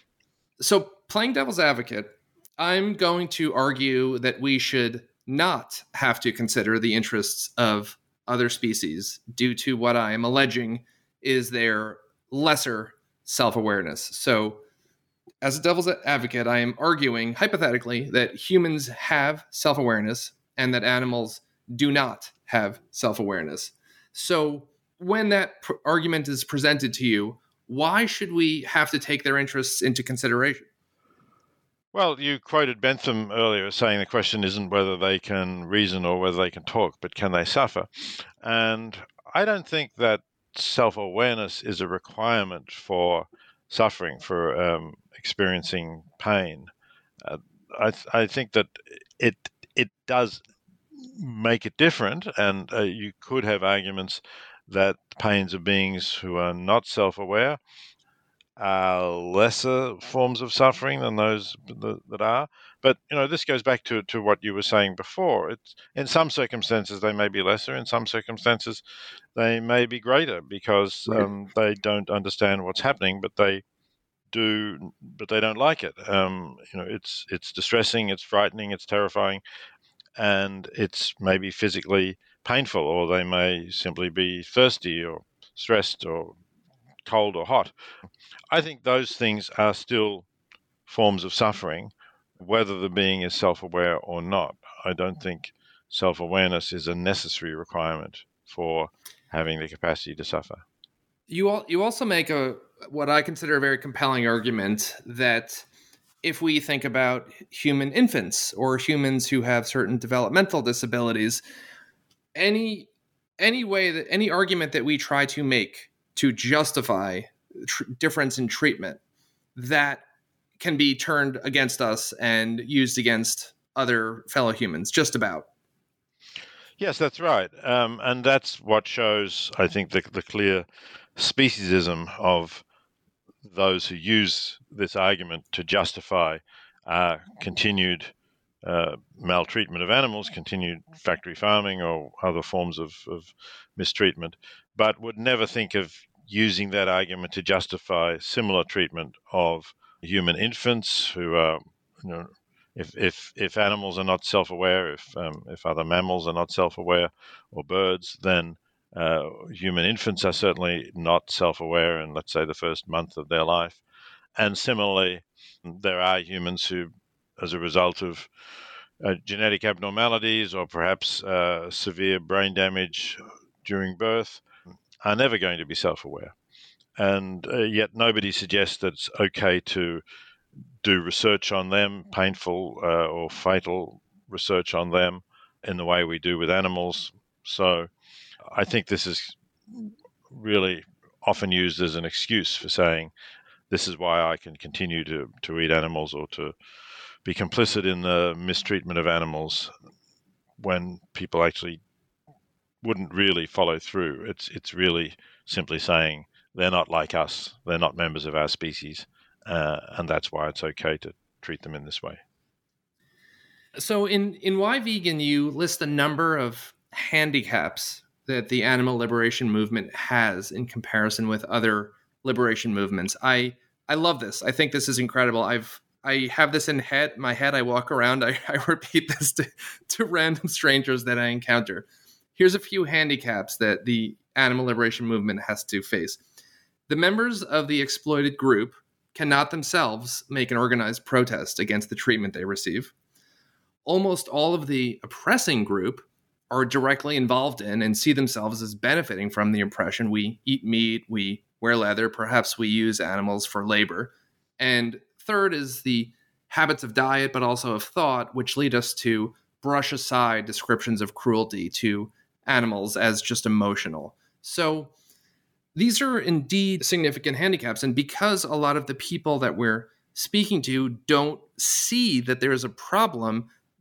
So, playing devil's advocate, I'm going to argue that we should not have to consider the interests of other species due to what I am alleging is their lesser self-awareness. So, as a devil's advocate, I am arguing hypothetically that humans have self-awareness and that animals do not have self-awareness. So, when that pr- argument is presented to you, why should we have to take their interests into consideration? Well, you quoted Bentham earlier saying the question isn't whether they can reason or whether they can talk, but can they suffer? And I don't think that self-awareness is a requirement for suffering, for um, experiencing pain. Uh, I, th- I think that it it does make it different, and uh, you could have arguments that the pains of beings who are not self-aware are lesser forms of suffering than those that, that are. But you know, this goes back to, to what you were saying before. It's in some circumstances they may be lesser, in some circumstances they may be greater because Right. um, they don't understand what's happening, but they do, but they don't like it. Um, you know, it's it's distressing, it's frightening, it's terrifying, and it's maybe physically painful, or they may simply be thirsty or stressed or cold or hot. I think those things are still forms of suffering, whether the being is self-aware or not. I don't think self-awareness is a necessary requirement for having the capacity to suffer. You all, you also make a what I consider a very compelling argument that if we think about human infants or humans who have certain developmental disabilities, any any way that any argument that we try to make to justify tr- difference in treatment, that can be turned against us and used against other fellow humans, just about. Yes, that's right. Um, and that's what shows, I think, the, the clear speciesism of those who use this argument to justify uh, continued uh, maltreatment of animals, continued factory farming, or other forms of, of mistreatment, but would never think of using that argument to justify similar treatment of human infants who are, you know, if if if animals are not self-aware, if um, if other mammals are not self-aware, or birds, then uh, human infants are certainly not self-aware in, let's say, the first month of their life. And similarly, there are humans who, as a result of uh, genetic abnormalities or perhaps uh, severe brain damage during birth, are never going to be self-aware. And uh, yet nobody suggests that it's okay to do research on them, painful uh, or fatal research on them, in the way we do with animals. So I think this is really often used as an excuse for saying, this is why I can continue to, to eat animals or to be complicit in the mistreatment of animals, when people actually wouldn't really follow through. It's it's really simply saying they're not like us, they're not members of our species, uh, and that's why it's okay to treat them in this way. So in in Why Vegan, you list a number of handicaps that the animal liberation movement has in comparison with other liberation movements. I I love this. I think this is incredible. I've I have this in head my head. I walk around. I, I repeat this to, to random strangers that I encounter. Here's a few handicaps that the animal liberation movement has to face. The members of the exploited group cannot themselves make an organized protest against the treatment they receive. Almost all of the oppressing group are directly involved in and see themselves as benefiting from the oppression. We eat meat, we wear leather, perhaps we use animals for labor. And third is the habits of diet, but also of thought, which lead us to brush aside descriptions of cruelty to animals as just emotional. So these are indeed significant handicaps. And because a lot of the people that we're speaking to don't see that there is a problem,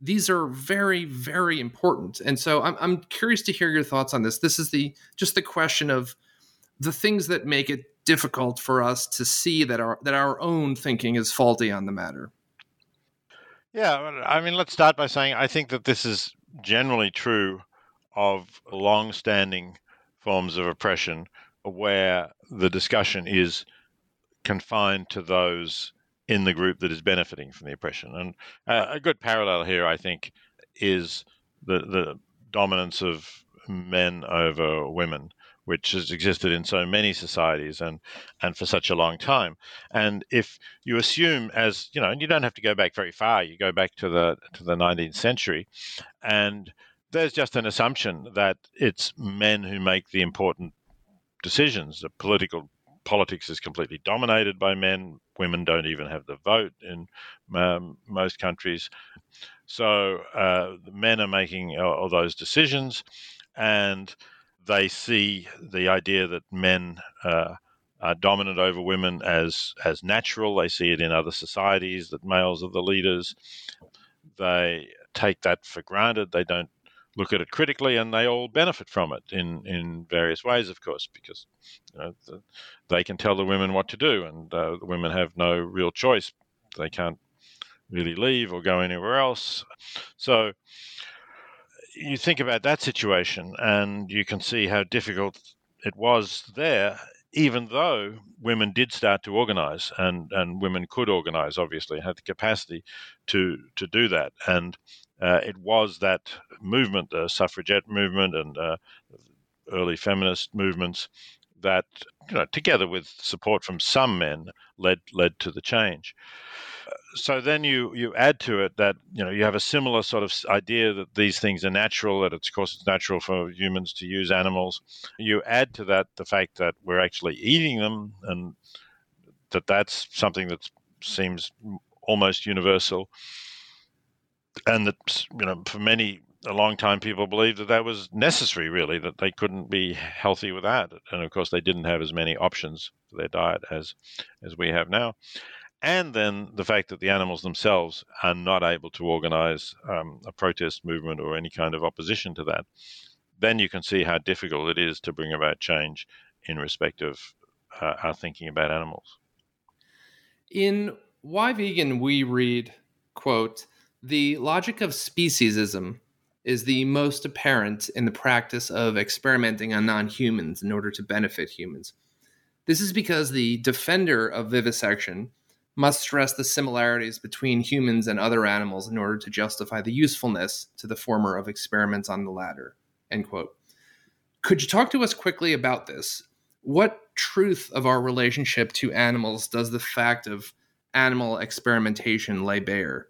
these are very, very important. And so I'm, I'm curious to hear your thoughts on this. This is the just the question of the things that make it difficult for us to see that our that our own thinking is faulty on the matter. Yeah, I mean, let's start by saying I think that this is generally true of long-standing forms of oppression where the discussion is confined to those in the group that is benefiting from the oppression. And uh, a good parallel here, I think, is the, the dominance of men over women, which has existed in so many societies and, and for such a long time. And if you assume, as you know, and you don't have to go back very far, you go back to the to the nineteenth century, and there's just an assumption that it's men who make the important decisions. The political politics is completely dominated by men. Women don't even have the vote in um, most countries. So uh, men are making all those decisions, and they see the idea that men uh, are dominant over women as as natural. They see it in other societies that males are the leaders. They take that for granted. They don't look at it critically, and they all benefit from it in, in various ways, of course, because you know, the, they can tell the women what to do, and uh, the women have no real choice. They can't really leave or go anywhere else. So you think about that situation, and you can see how difficult it was there, even though women did start to organize, and, and women could organize, obviously, had the capacity to, to do that. And Uh, it was that movement, the suffragette movement and uh, early feminist movements that, you know, together with support from some men, led led to the change. So then you you add to it that, you know, you have a similar sort of idea that these things are natural, that it's, of course it's natural for humans to use animals. You add to that the fact that we're actually eating them, and that that's something that seems almost universal. And that, you know, for many, a long time, people believed that that was necessary, really, that they couldn't be healthy without it. And of course, they didn't have as many options for their diet as as we have now. And then the fact that the animals themselves are not able to organize um, a protest movement or any kind of opposition to that. Then you can see how difficult it is to bring about change in respect of uh, our thinking about animals. In Why Vegan, we read, quote, "The logic of speciesism is the most apparent in the practice of experimenting on non-humans in order to benefit humans. This is because the defender of vivisection must stress the similarities between humans and other animals in order to justify the usefulness to the former of experiments on the latter," end quote. Could you talk to us quickly about this? What truth of our relationship to animals does the fact of animal experimentation lay bare?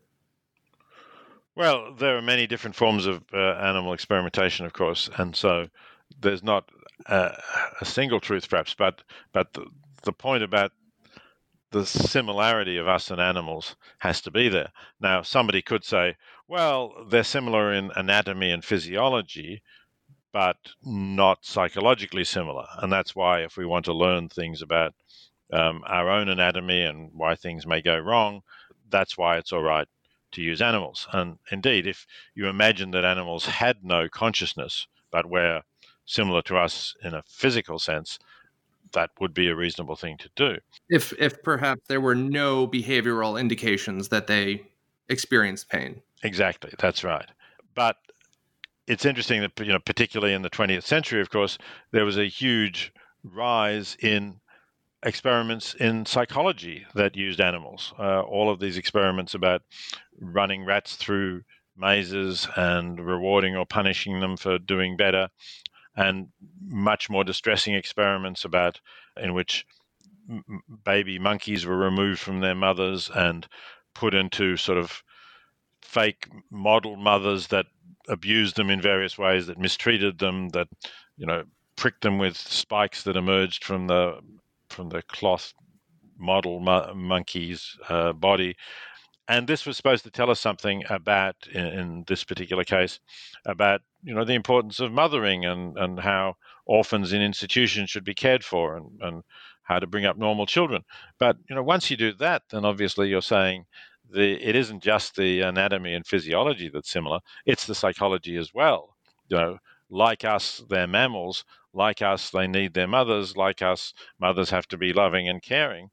Well, there are many different forms of uh, animal experimentation, of course, and so there's not uh, a single truth, perhaps, but but the, the point about the similarity of us and animals has to be there. Now, somebody could say, well, they're similar in anatomy and physiology, but not psychologically similar, and that's why if we want to learn things about um, our own anatomy and why things may go wrong, that's why it's all right to use animals. And indeed, if you imagine that animals had no consciousness, but were similar to us in a physical sense, that would be a reasonable thing to do. If if perhaps there were no behavioral indications that they experienced pain. Exactly, that's right. But it's interesting that, you know, particularly in the twentieth century, of course, there was a huge rise in experiments in psychology that used animals. Uh, all of these experiments about running rats through mazes and rewarding or punishing them for doing better, and much more distressing experiments about in which m- baby monkeys were removed from their mothers and put into sort of fake model mothers that abused them in various ways, that mistreated them, that, you know, pricked them with spikes that emerged from the from the cloth model mo- monkey's uh, body. And this was supposed to tell us something about, in, in this particular case, about, you know, the importance of mothering, and, and how orphans in institutions should be cared for, and, and how to bring up normal children. But, you know, once you do that, then obviously you're saying the it isn't just the anatomy and physiology that's similar, it's the psychology as well. You know, like us, they're mammals. Like us, they need their mothers. Like us, mothers have to be loving and caring.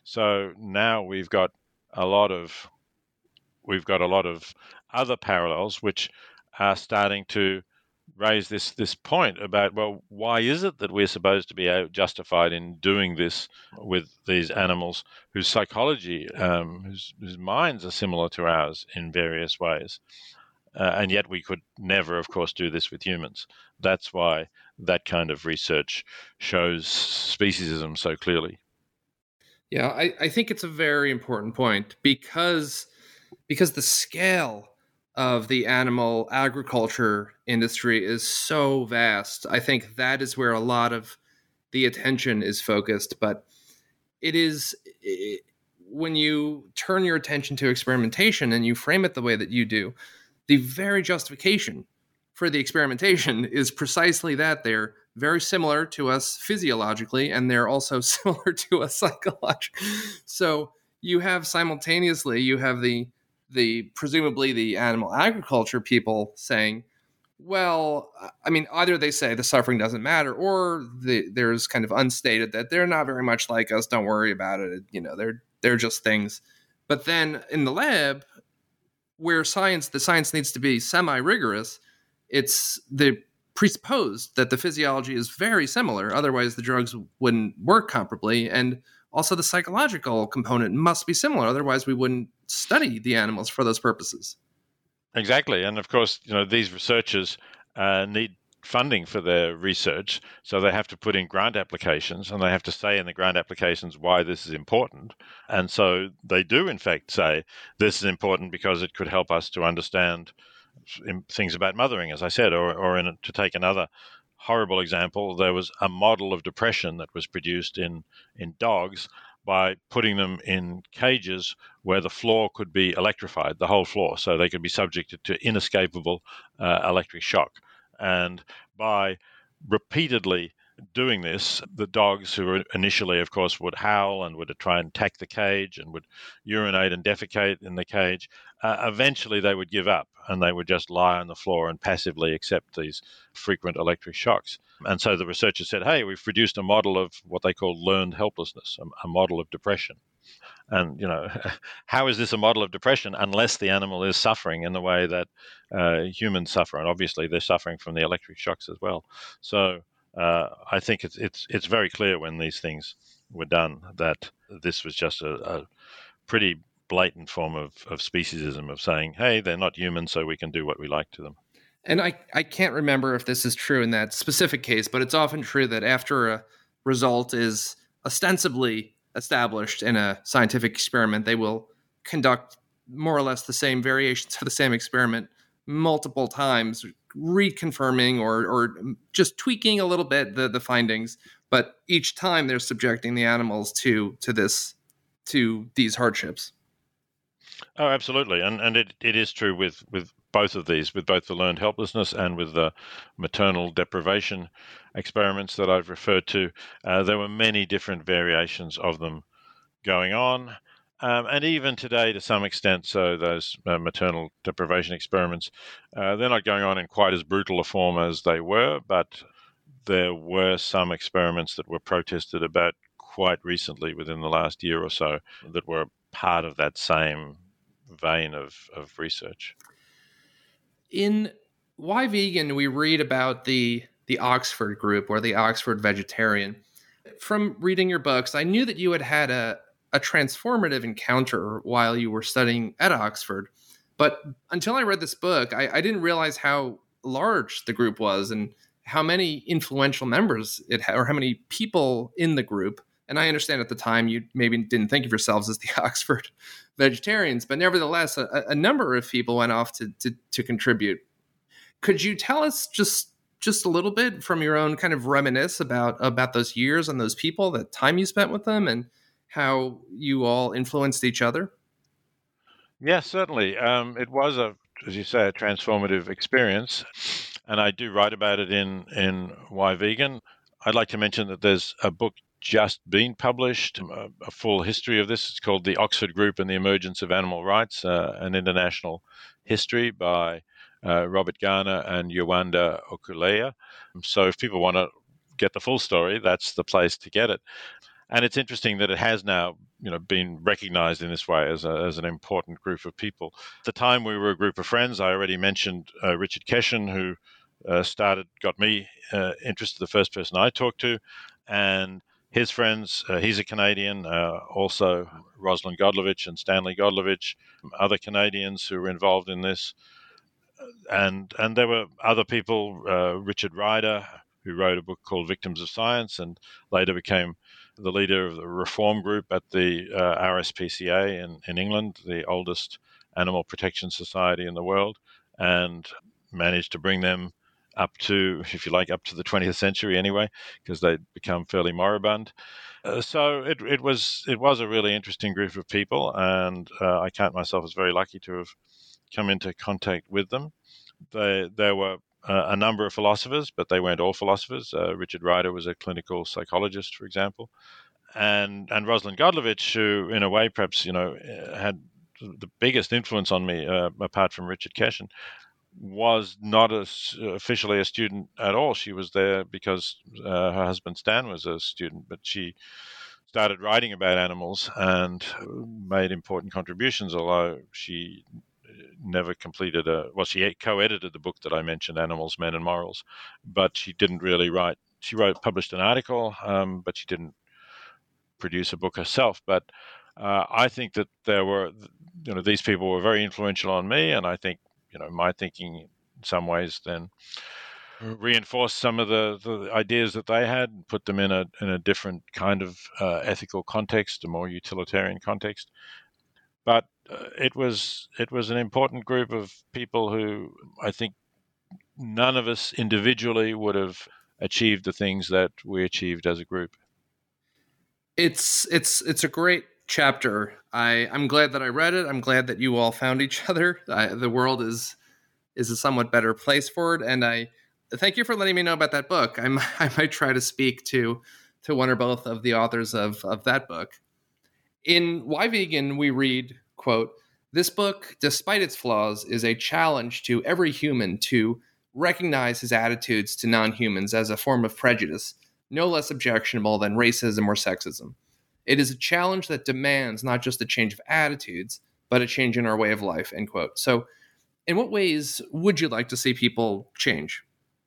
So now we've got a lot of we've got a lot of other parallels which are starting to raise this this point about, well, why is it that we're supposed to be justified in doing this with these animals whose psychology, um, whose, whose minds are similar to ours in various ways, uh, and yet we could never, of course, do this with humans. That's why that kind of research shows speciesism so clearly. Yeah, I, I think it's a very important point because because the scale of the animal agriculture industry is so vast. I think that is where a lot of the attention is focused. But it is it, when you turn your attention to experimentation and you frame it the way that you do, the very justification for the experimentation is precisely that. They're very similar to us physiologically, and they're also similar to us psychologically. So you have simultaneously, you have the the presumably the animal agriculture people saying, well, I mean, either they say the suffering doesn't matter, or the, there's kind of unstated that they're not very much like us. Don't worry about it. You know, they're they're just things. But then in the lab, where science the science needs to be semi-rigorous, it's the presupposed that the physiology is very similar. Otherwise, the drugs wouldn't work comparably. And also the psychological component must be similar. Otherwise, we wouldn't study the animals for those purposes. Exactly. And of course, you know, these researchers uh, need funding for their research. So they have to put in grant applications, and they have to say in the grant applications why this is important. And so they do, in fact, say this is important because it could help us to understand things about mothering, as I said, or, or in, to take another horrible example, there was a model of depression that was produced in, in dogs by putting them in cages where the floor could be electrified, the whole floor, so they could be subjected to inescapable uh, electric shock. And by repeatedly doing this, the dogs, who initially, of course, would howl and would try and attack the cage and would urinate and defecate in the cage, uh, eventually they would give up and they would just lie on the floor and passively accept these frequent electric shocks. And so the researchers said, hey, we've produced a model of what they call learned helplessness, a, a model of depression. And, you know, how is this a model of depression unless the animal is suffering in the way that uh, humans suffer? And obviously they're suffering from the electric shocks as well. So uh, I think it's it's it's very clear when these things were done that this was just a, a pretty blatant form of, of speciesism, of saying, hey, they're not human, so we can do what we like to them. And I, I can't remember if this is true in that specific case, but it's often true that after a result is ostensibly established in a scientific experiment, they will conduct more or less the same variations of the same experiment multiple times, reconfirming or or just tweaking a little bit the, the findings. But each time they're subjecting the animals to to this to these hardships. Oh, absolutely. And and it, it is true with, with both of these, with both the learned helplessness and with the maternal deprivation experiments that I've referred to. Uh, there were many different variations of them going on. Um, and even today, to some extent, so those uh, maternal deprivation experiments, uh, they're not going on in quite as brutal a form as they were, but there were some experiments that were protested about quite recently, within the last year or so, that were part of that same vein of, of research. In Why Vegan, we read about the the Oxford group, or the Oxford Vegetarian. From reading your books, I knew that you had had a, a transformative encounter while you were studying at Oxford. But until I read this book, I, I didn't realize how large the group was and how many influential members it had, or how many people in the group. And I understand at the time you maybe didn't think of yourselves as the Oxford Vegetarians, but nevertheless, a, a number of people went off to, to, to contribute. Could you tell us just just a little bit from your own kind of reminisce about, about those years and those people, the time you spent with them, and how you all influenced each other? Yes, certainly. Um, it was, a, as you say, a transformative experience. And I do write about it in, in Why Vegan. I'd like to mention that there's a book just been published, a, a full history of this. It's called The Oxford Group and the Emergence of Animal Rights, uh, an international history by uh, Robert Garner and Yewande Okuleya. So if people want to get the full story, that's the place to get it. And it's interesting that it has now, you know, been recognized in this way as a, as an important group of people. At the time, we were a group of friends. I already mentioned uh, Richard Keshen, who uh, started, got me uh, interested, the first person I talked to, and his friends. Uh, he's a Canadian, uh, also Rosalind Godlovich and Stanley Godlovich, other Canadians who were involved in this. And and there were other people, uh, Richard Ryder, who wrote a book called Victims of Science and later became the leader of the reform group at the uh, R S P C A in, in England, the oldest animal protection society in the world, and managed to bring them up to, if you like, up to the twentieth century anyway, because they'd become fairly moribund. Uh, so it, it was it was a really interesting group of people, and uh, I count myself as very lucky to have come into contact with them. They, there were uh, a number of philosophers, but they weren't all philosophers. Uh, Richard Ryder was a clinical psychologist, for example. And and Rosalind Godlovich, who in a way perhaps, you know, had the biggest influence on me, uh, apart from Richard Keshen, was not as officially a student at all. She was there because uh, her husband Stan was a student, but she started writing about animals and made important contributions, although she never completed a, well, she co-edited the book that I mentioned, Animals, Men and Morals, but she didn't really write, she wrote, published an article, um, but she didn't produce a book herself. But uh, I think that there were, you know, these people were very influential on me, and I think, you know, my thinking in some ways then reinforced some of the, the ideas that they had and put them in a in a different kind of uh, ethical context, a more utilitarian context. But uh, it was it was an important group of people who I think none of us individually would have achieved the things that we achieved as a group. It's it's it's a great chapter. I I'm glad that I read it. I'm glad that you all found each other. I, the world is is a somewhat better place for it, and I thank you for letting me know about that book. I I might try to speak to to one or both of the authors of of that book. In Why Vegan, we read, quote, "This book, despite its flaws, is a challenge to every human to recognize his attitudes to non-humans as a form of prejudice, no less objectionable than racism or sexism. It is a challenge that demands not just a change of attitudes, but a change in our way of life," end quote. So in what ways would you like to see people change?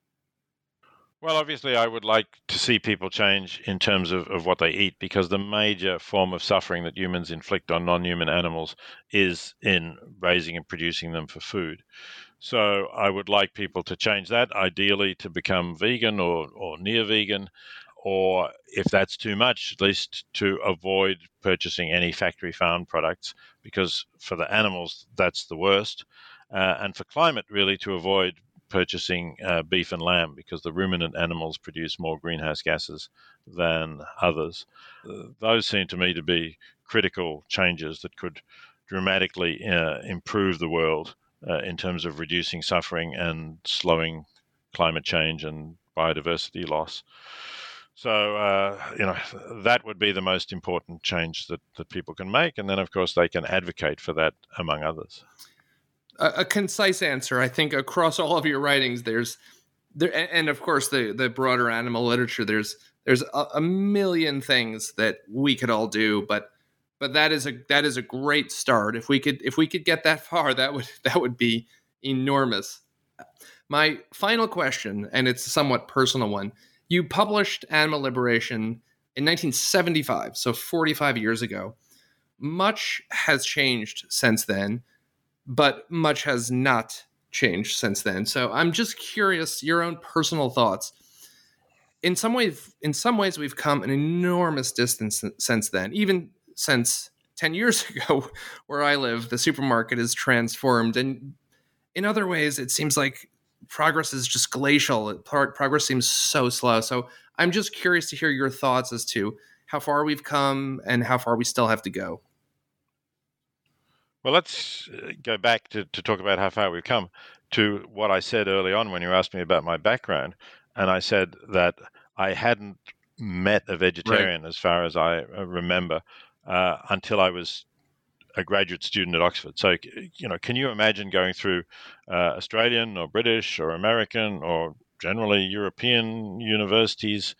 Well, obviously, I would like to see people change in terms of, of what they eat, because the major form of suffering that humans inflict on non-human animals is in raising and producing them for food. So I would like people to change that, ideally to become vegan or, or near vegan, or if that's too much, at least to avoid purchasing any factory farmed products, because for the animals, that's the worst. Uh, and for climate, really, to avoid purchasing uh, beef and lamb, because the ruminant animals produce more greenhouse gases than others. Uh, those seem to me to be critical changes that could dramatically uh, improve the world uh, in terms of reducing suffering and slowing climate change and biodiversity loss. So, uh, you know, that would be the most important change that, that people can make. And then, of course, they can advocate for that, among others. A, a concise answer. I think across all of your writings, there's there, and of course the the broader animal literature. There's there's a, a million things that we could all do, but but that is a that is a great start. If we could if we could get that far, that would that would be enormous. My final question, and it's a somewhat personal one. You published Animal Liberation in nineteen seventy-five, so forty-five years ago. Much has changed since then, but much has not changed since then. So I'm just curious, your own personal thoughts. In some ways, in some ways, we've come an enormous distance since then. Even since ten years ago, where I live, the supermarket is transformed. And in other ways, it seems like progress is just glacial. Progress seems so slow. So I'm just curious to hear your thoughts as to how far we've come and how far we still have to go. Well, let's go back to, to talk about how far we've come to what I said early on when you asked me about my background. And I said that I hadn't met a vegetarian, right, as far as I remember, uh, until I was a graduate student at Oxford. So, you know, can you imagine going through uh, Australian or British or American or generally European universities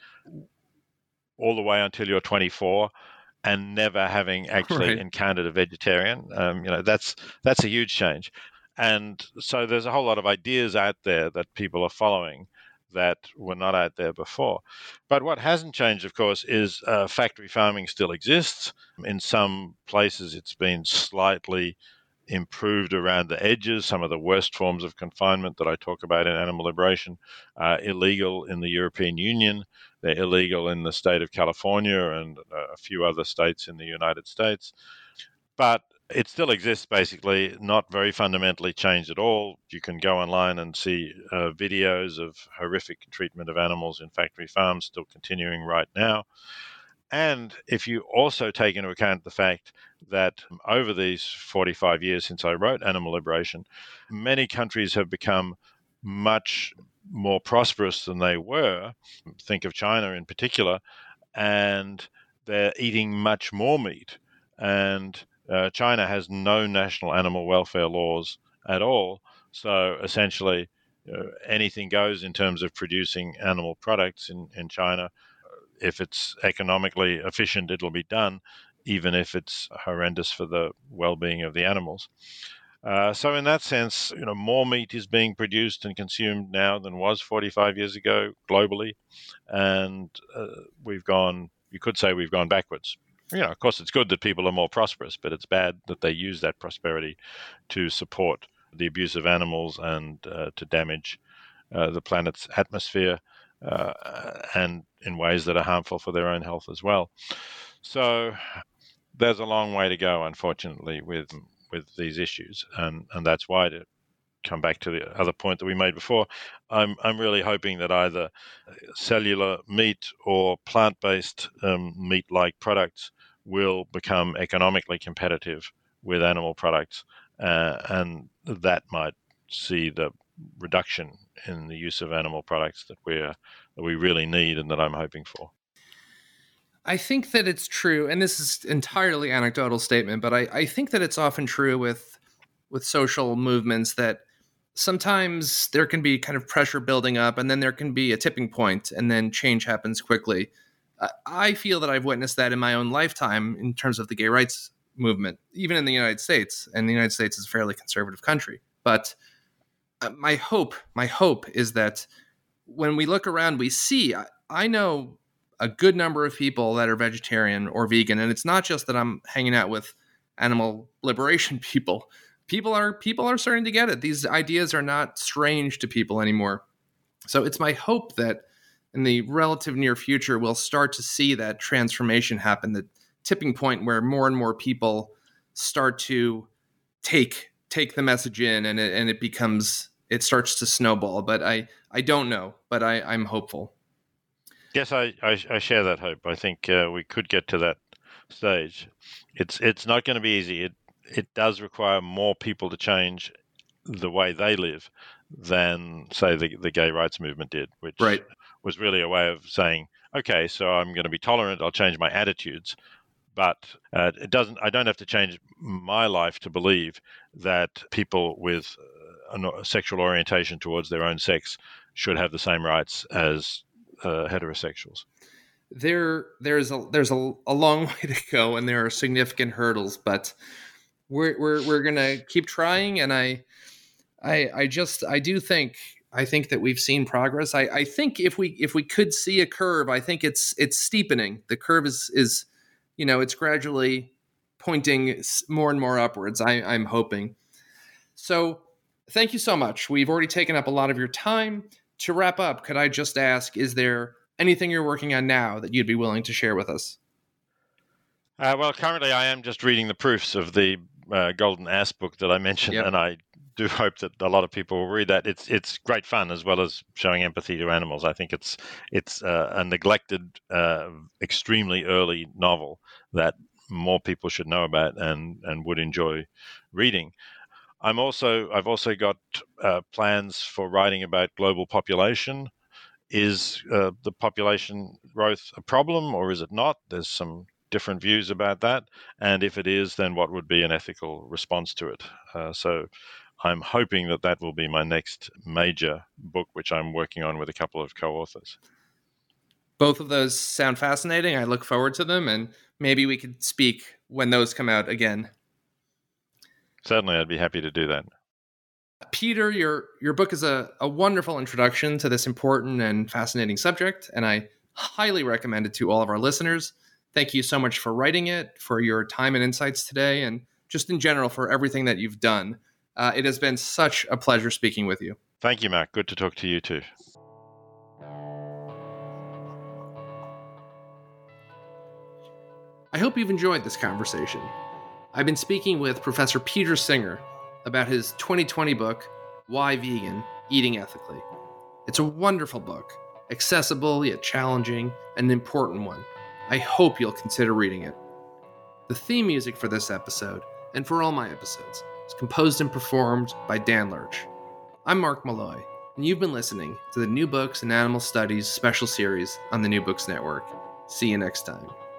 all the way until you're twenty-four and never having actually right. encountered a vegetarian? Um, you know, that's that's a huge change. And so there's a whole lot of ideas out there that people are following that were not out there before. But what hasn't changed, of course, is uh, factory farming still exists. In some places, it's been slightly improved around the edges. Some of the worst forms of confinement that I talk about in Animal Liberation are illegal in the European Union. They're illegal in the state of California and a few other states in the United States. But it still exists, basically, not very fundamentally changed at all. You can go online and see uh, videos of horrific treatment of animals in factory farms still continuing right now. And if you also take into account the fact that over these forty-five years since I wrote Animal Liberation, many countries have become much more prosperous than they were. Think of China in particular, and they're eating much more meat. And Uh, China has no national animal welfare laws at all, so essentially uh, anything goes in terms of producing animal products in, in China. If it's economically efficient, it'll be done, even if it's horrendous for the well-being of the animals. Uh, so in that sense, you know, more meat is being produced and consumed now than was forty-five years ago globally, and uh, we've gone, you could say we've gone backwards. You know, of course, it's good that people are more prosperous, but it's bad that they use that prosperity to support the abuse of animals and uh, to damage uh, the planet's atmosphere uh, and in ways that are harmful for their own health as well. So there's a long way to go, unfortunately, with with these issues, and, and that's why, to come back to the other point that we made before, I'm I'm really hoping that either cellular meat or plant-based um, meat-like products will become economically competitive with animal products, uh, and that might see the reduction in the use of animal products that we that we really need and that I'm hoping for. I think that it's true, and this is entirely anecdotal statement, but I, I think that it's often true with with social movements that sometimes there can be kind of pressure building up, and then there can be a tipping point, and then change happens quickly. I feel that I've witnessed that in my own lifetime in terms of the gay rights movement, even in the United States. And the United States is a fairly conservative country. But my hope, my hope is that when we look around, we see, I know a good number of people that are vegetarian or vegan. And it's not just that I'm hanging out with animal liberation people. People are, people are starting to get it. These ideas are not strange to people anymore. So it's my hope that in the relative near future, we'll start to see that transformation happen, the tipping point where more and more people start to take take the message in, and it, and it becomes, it starts to snowball. But I, I don't know, but I, I'm hopeful. Yes, I, I, I share that hope. I think uh, we could get to that stage. It's it's not going to be easy. It it does require more people to change the way they live than, say, the, the gay rights movement did, which right. was really a way of saying, okay, so I'm going to be tolerant, I'll change my attitudes, but uh, it doesn't. I don't have to change my life to believe that people with a sexual orientation towards their own sex should have the same rights as uh, heterosexuals. There, there's a there's a, a long way to go, and there are significant hurdles, but we're we're we're gonna keep trying, and I, I I just I do think. I think that we've seen progress. I, I think if we if we could see a curve, I think it's it's steepening. The curve is is, you know, it's gradually pointing more and more upwards. I, I'm hoping. So thank you so much. We've already taken up a lot of your time. To wrap up, could I just ask, is there anything you're working on now that you'd be willing to share with us? Uh, well, currently I am just reading the proofs of the uh, Golden Ass book that I mentioned, yep. and I do hope that a lot of people will read that. It's it's great fun, as well as showing empathy to animals. I think it's it's uh, a neglected, uh, extremely early novel that more people should know about and, and would enjoy reading. I'm also I've also got uh, plans for writing about global population is uh, the population growth a problem or is it not? There's some different views about that. And if it is, then what would be an ethical response to it? Uh, so I'm hoping that that will be my next major book, which I'm working on with a couple of co-authors. Both of those sound fascinating. I look forward to them, and maybe we could speak when those come out again. Certainly, I'd be happy to do that. Peter, your your book is a, a wonderful introduction to this important and fascinating subject, and I highly recommend it to all of our listeners. Thank you so much for writing it, for your time and insights today, and just in general for everything that you've done. Uh, it has been such a pleasure speaking with you. Thank you, Mark. Good to talk to you too. I hope you've enjoyed this conversation. I've been speaking with Professor Peter Singer about his twenty twenty book, Why Vegan? Eating Ethically. It's a wonderful book, accessible yet challenging, and an important one. I hope you'll consider reading it. The theme music for this episode, and for all my episodes, is composed and performed by Dan Lurch. I'm Mark Malloy, and you've been listening to the New Books in Animal Studies special series on the New Books Network. See you next time.